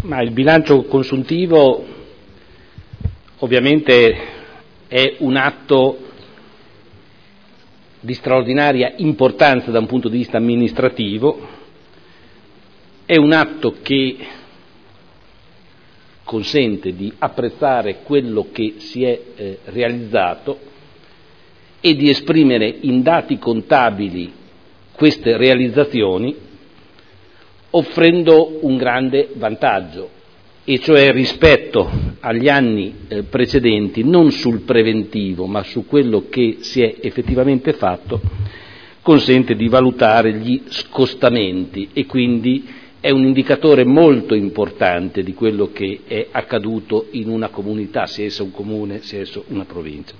Ma il bilancio consuntivo ovviamente è un atto di straordinaria importanza da un punto di vista amministrativo, è un atto che consente di apprezzare quello che si è realizzato e di esprimere in dati contabili queste realizzazioni, offrendo un grande vantaggio, e cioè rispetto agli anni precedenti, non sul preventivo ma su quello che si è effettivamente fatto, consente di valutare gli scostamenti e quindi è un indicatore molto importante di quello che è accaduto in una comunità, sia essa un comune, sia essa una provincia.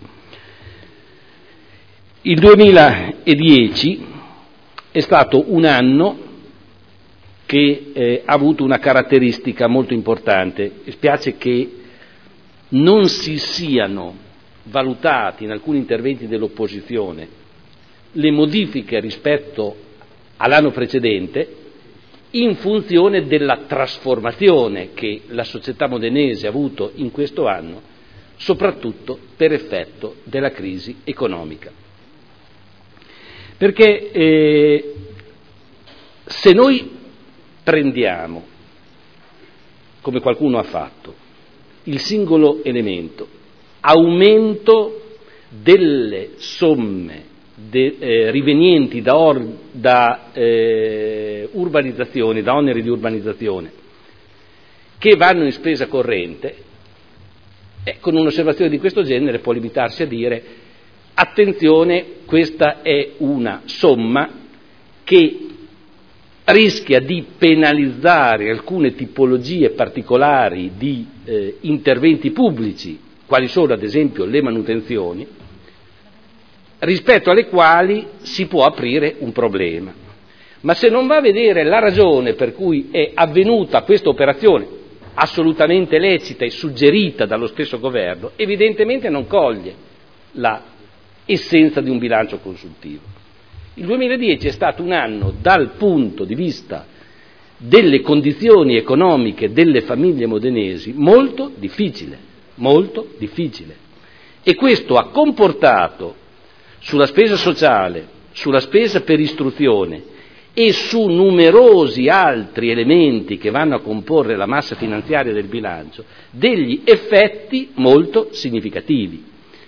Il 2010 è stato un anno che ha avuto una caratteristica molto importante. Spiace che non si siano valutati in alcuni interventi dell'opposizione le modifiche rispetto all'anno precedente in funzione della trasformazione che la società modenese ha avuto in questo anno, soprattutto per effetto della crisi economica. Perché se noi prendiamo, come qualcuno ha fatto, il singolo elemento, aumento delle somme rivenienti da urbanizzazione, da oneri di urbanizzazione, che vanno in spesa corrente, con un'osservazione di questo genere può limitarsi a dire: attenzione, questa è una somma che rischia di penalizzare alcune tipologie particolari di interventi pubblici, quali sono ad esempio le manutenzioni, rispetto alle quali si può aprire un problema. Ma se non va a vedere la ragione per cui è avvenuta questa operazione, assolutamente lecita e suggerita dallo stesso governo, evidentemente non coglie la essenza di un bilancio consuntivo. Il 2010 è stato un anno, dal punto di vista delle condizioni economiche delle famiglie modenesi, molto difficile, e questo ha comportato sulla spesa sociale, sulla spesa per istruzione e su numerosi altri elementi che vanno a comporre la massa finanziaria del bilancio degli effetti molto significativi.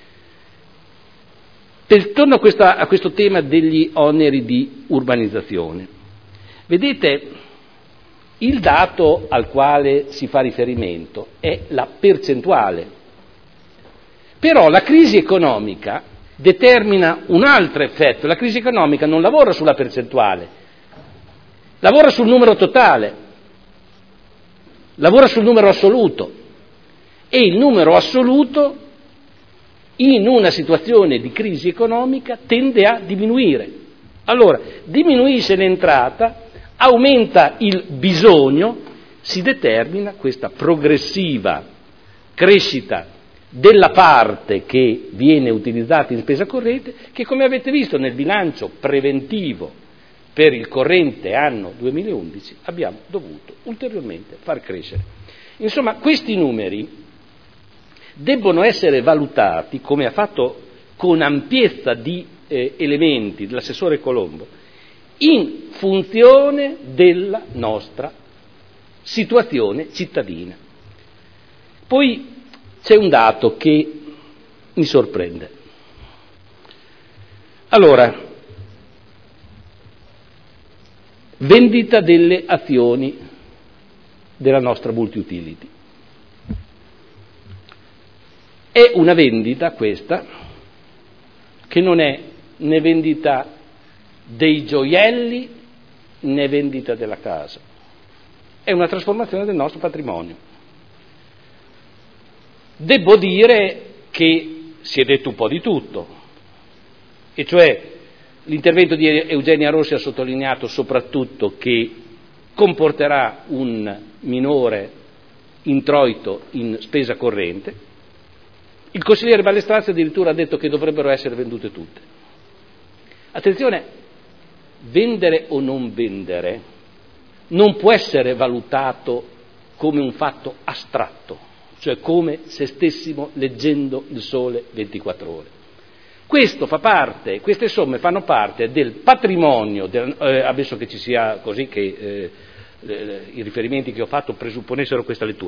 Torno a questo tema degli oneri di urbanizzazione. Vedete, il dato al quale si fa riferimento è la percentuale, però la crisi economica determina un altro effetto. La crisi economica non lavora sulla percentuale, lavora sul numero totale, lavora sul numero assoluto, e il numero assoluto in una situazione di crisi economica tende a diminuire. Allora, diminuisce l'entrata, aumenta il bisogno, si determina questa progressiva crescita della parte che viene utilizzata in spesa corrente, che, come avete visto nel bilancio preventivo per il corrente anno 2011, abbiamo dovuto ulteriormente far crescere. Insomma, questi numeri debbono essere valutati, come ha fatto con ampiezza di elementi l'assessore Colombo, in funzione della nostra situazione cittadina. Poi c'è un dato che mi sorprende. Allora, vendita delle azioni della nostra multi-utility. È una vendita questa che non è né vendita dei gioielli né vendita della casa, è una trasformazione del nostro patrimonio. Devo dire che si è detto un po' di tutto, e cioè l'intervento di Eugenia Rossi ha sottolineato soprattutto che comporterà un minore introito in spesa corrente. Il consigliere Ballestrazzi addirittura ha detto che dovrebbero essere vendute tutte. Attenzione, vendere o non vendere non può essere valutato come un fatto astratto, cioè come se stessimo leggendo il Sole 24 ore. Queste somme fanno parte del patrimonio, ammesso che ci sia così, che i riferimenti che ho fatto presupponessero questa lettura.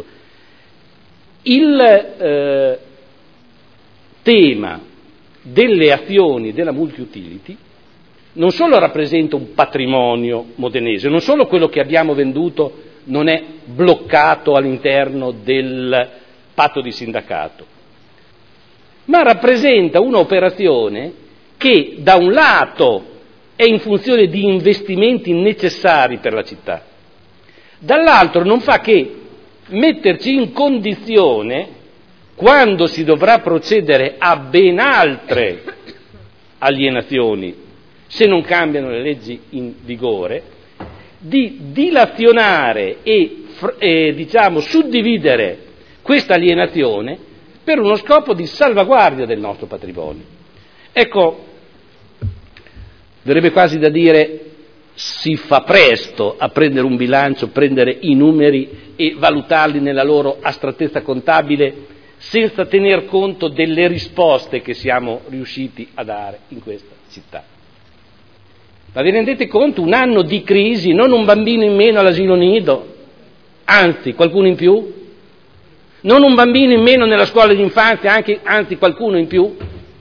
Il tema delle azioni della multi-utility non solo rappresenta un patrimonio modenese, non solo quello che abbiamo venduto non è bloccato all'interno del patto di sindacato, ma rappresenta un'operazione che da un lato è in funzione di investimenti necessari per la città, dall'altro non fa che metterci in condizione, quando si dovrà procedere a ben altre alienazioni, se non cambiano le leggi in vigore, di dilazionare e suddividere questa alienazione per uno scopo di salvaguardia del nostro patrimonio. Ecco, verrebbe quasi da dire, si fa presto a prendere un bilancio, prendere i numeri e valutarli nella loro astrattezza contabile senza tener conto delle risposte che siamo riusciti a dare in questa città. Ma vi rendete conto? Un anno di crisi, non un bambino in meno all'asilo nido, anzi qualcuno in più, non un bambino in meno nella scuola di infanzia, anzi qualcuno in più,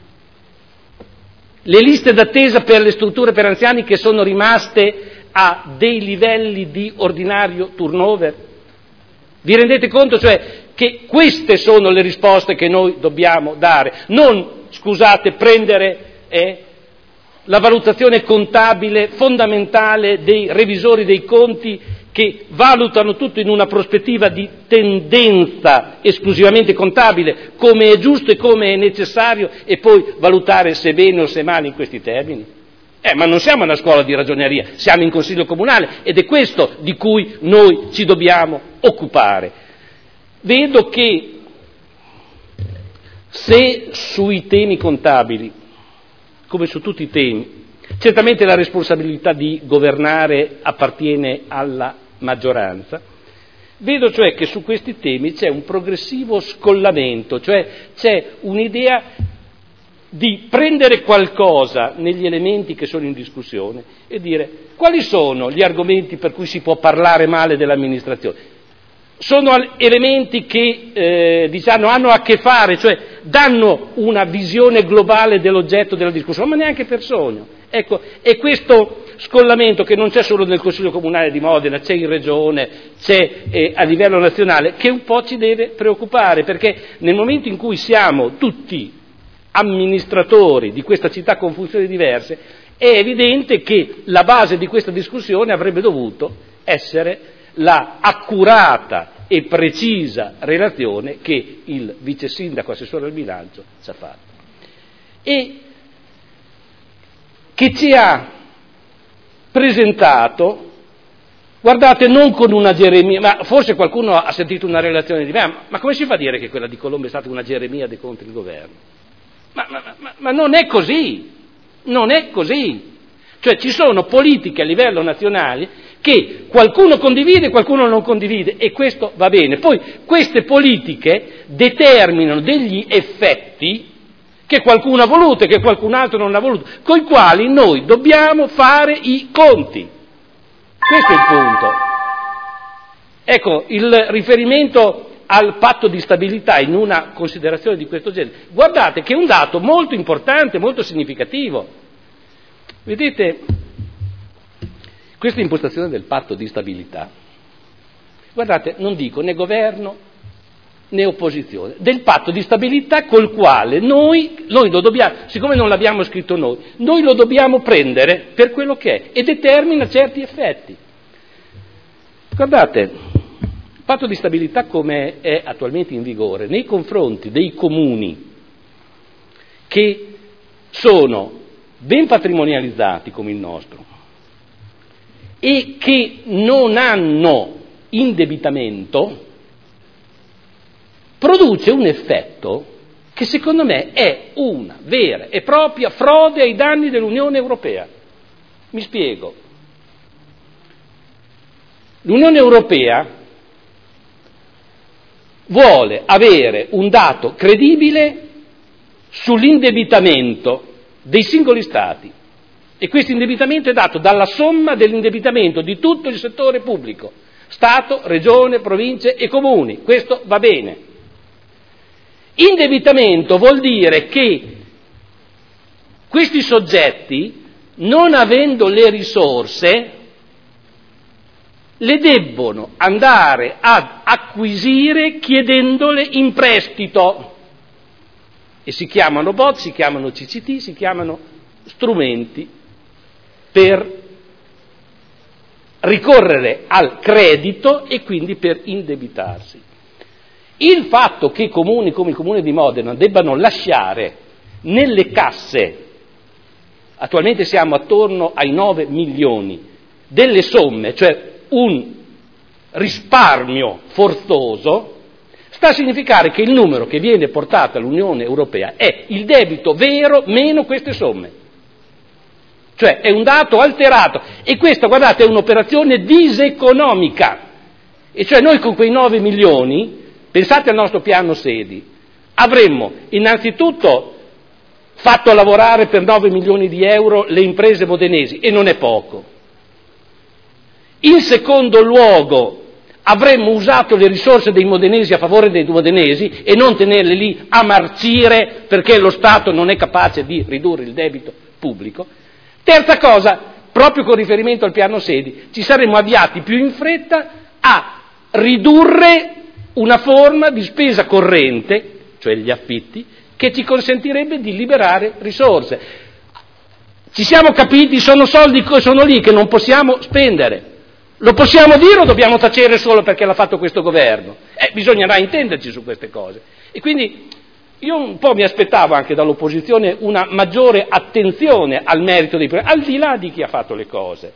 le liste d'attesa per le strutture per anziani che sono rimaste a dei livelli di ordinario turnover. Vi rendete conto, cioè, che queste sono le risposte che noi dobbiamo dare, non, scusate, prendere la valutazione contabile fondamentale dei revisori dei conti che valutano tutto in una prospettiva di tendenza esclusivamente contabile, come è giusto e come è necessario, e poi valutare se bene o se male in questi termini. Ma non siamo una scuola di ragioneria, siamo in Consiglio Comunale ed è questo di cui noi ci dobbiamo occupare. Vedo che se sui temi contabili, come su tutti i temi, certamente la responsabilità di governare appartiene alla maggioranza, vedo cioè che su questi temi c'è un progressivo scollamento, cioè c'è un'idea di prendere qualcosa negli elementi che sono in discussione e dire quali sono gli argomenti per cui si può parlare male dell'amministrazione. Sono elementi che hanno a che fare, cioè danno una visione globale dell'oggetto della discussione, ma neanche per sogno. Ecco, e questo scollamento che non c'è solo nel Consiglio Comunale di Modena, c'è in Regione, c'è a livello nazionale, che un po' ci deve preoccupare, perché nel momento in cui siamo tutti amministratori di questa città con funzioni diverse, è evidente che la base di questa discussione avrebbe dovuto essere la accurata e precisa relazione che il vice sindaco assessore al bilancio ci ha fatto e che ci ha presentato, guardate, non con una geremia, ma forse qualcuno ha sentito una relazione di me, ma come si fa a dire che quella di Colombo è stata una geremia contro il governo? Ma non è così, non è così. Cioè ci sono politiche a livello nazionale che qualcuno condivide e qualcuno non condivide e questo va bene. Poi queste politiche determinano degli effetti che qualcuno ha voluto e che qualcun altro non ha voluto, coi quali noi dobbiamo fare i conti. Questo è il punto. Ecco, il riferimento al patto di stabilità in una considerazione di questo genere, guardate che è un dato molto importante, molto significativo. Vedete, questa impostazione del patto di stabilità, guardate, non dico né governo né opposizione, del patto di stabilità col quale noi lo dobbiamo, siccome non l'abbiamo scritto noi lo dobbiamo prendere per quello che è e determina certi effetti. Guardate, il patto di stabilità come è attualmente in vigore nei confronti dei comuni che sono ben patrimonializzati come il nostro e che non hanno indebitamento, produce un effetto che secondo me è una vera e propria frode ai danni dell'Unione Europea. Mi spiego. L'Unione Europea vuole avere un dato credibile sull'indebitamento dei singoli Stati, e questo indebitamento è dato dalla somma dell'indebitamento di tutto il settore pubblico, Stato, Regione, Province e Comuni. Questo va bene. Indebitamento vuol dire che questi soggetti, non avendo le risorse, le debbono andare ad acquisire chiedendole in prestito, e si chiamano BOT, si chiamano CCT, si chiamano strumenti per ricorrere al credito e quindi per indebitarsi. Il fatto che comuni come il Comune di Modena debbano lasciare nelle casse, attualmente siamo attorno ai 9 milioni, delle somme, cioè un risparmio forzoso, sta a significare che il numero che viene portato all'Unione Europea è il debito vero meno queste somme. Cioè è un dato alterato, e questa, guardate, è un'operazione diseconomica, e cioè noi con quei 9 milioni, pensate al nostro piano sedi, avremmo innanzitutto fatto lavorare per 9 milioni di euro le imprese modenesi, e non è poco. In secondo luogo avremmo usato le risorse dei modenesi a favore dei modenesi e non tenerle lì a marcire perché lo Stato non è capace di ridurre il debito pubblico. Terza cosa, proprio con riferimento al piano sedi, ci saremmo avviati più in fretta a ridurre una forma di spesa corrente, cioè gli affitti, che ci consentirebbe di liberare risorse. Ci siamo capiti, sono soldi che sono lì, che non possiamo spendere. Lo possiamo dire o dobbiamo tacere solo perché l'ha fatto questo governo? Bisognerà intenderci su queste cose. E quindi io un po' mi aspettavo anche dall'opposizione una maggiore attenzione al merito dei problemi, al di là di chi ha fatto le cose.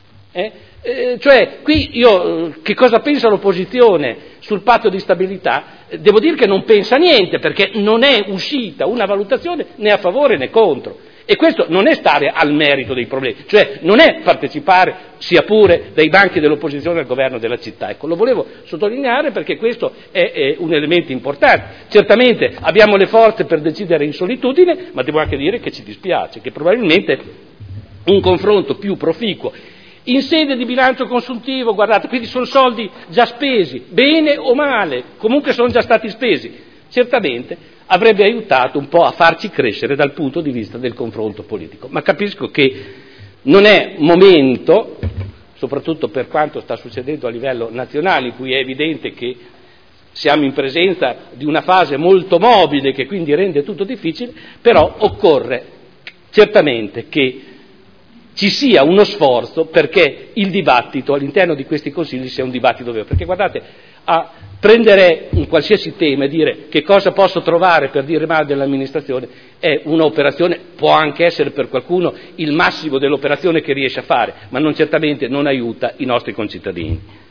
Cioè, qui che cosa pensa l'opposizione sul patto di stabilità? Devo dire che non pensa niente, perché non è uscita una valutazione né a favore né contro. E questo non è stare al merito dei problemi, cioè non è partecipare, sia pure dai banchi dell'opposizione, al governo della città. Ecco, lo volevo sottolineare perché questo è un elemento importante. Certamente abbiamo le forze per decidere in solitudine, ma devo anche dire che ci dispiace, che probabilmente un confronto più proficuo in sede di bilancio consuntivo, guardate, quindi sono soldi già spesi, bene o male, comunque sono già stati spesi, certamente avrebbe aiutato un po' a farci crescere dal punto di vista del confronto politico. Ma capisco che non è momento, soprattutto per quanto sta succedendo a livello nazionale, in cui è evidente che siamo in presenza di una fase molto mobile che quindi rende tutto difficile, però occorre certamente che ci sia uno sforzo perché il dibattito all'interno di questi consigli sia un dibattito vero, perché guardate, a prendere un qualsiasi tema e dire che cosa posso trovare per dire male dell'amministrazione è un'operazione, può anche essere per qualcuno il massimo dell'operazione che riesce a fare, ma certamente non aiuta i nostri concittadini.